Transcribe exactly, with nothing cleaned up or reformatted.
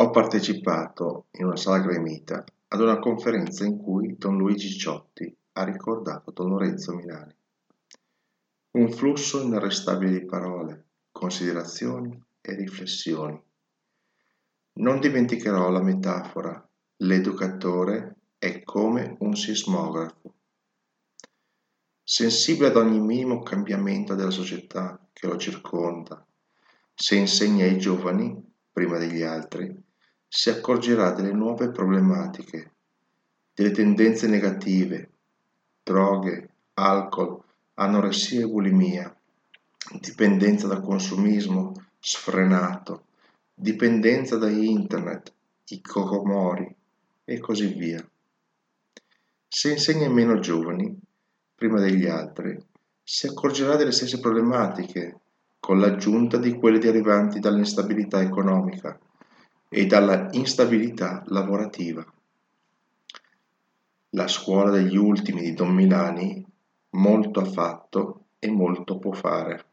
Ho partecipato, in una sala gremita, ad una conferenza in cui don Luigi Ciotti ha ricordato don Lorenzo Milani. Un flusso inarrestabile di parole, considerazioni e riflessioni. Non dimenticherò la metafora: l'educatore è come un sismografo. Sensibile ad ogni minimo cambiamento della società che lo circonda, se insegna ai giovani, prima degli altri, si accorgerà delle nuove problematiche, delle tendenze negative, droghe, alcol, anoressia e bulimia, dipendenza da consumismo sfrenato, dipendenza da internet, i cocomori e così via. Se insegna ai meno giovani, prima degli altri, si accorgerà delle stesse problematiche, con l'aggiunta di quelle derivanti dall'instabilità economica e dalla instabilità lavorativa. La scuola degli ultimi di don Milani molto ha fatto e molto può fare.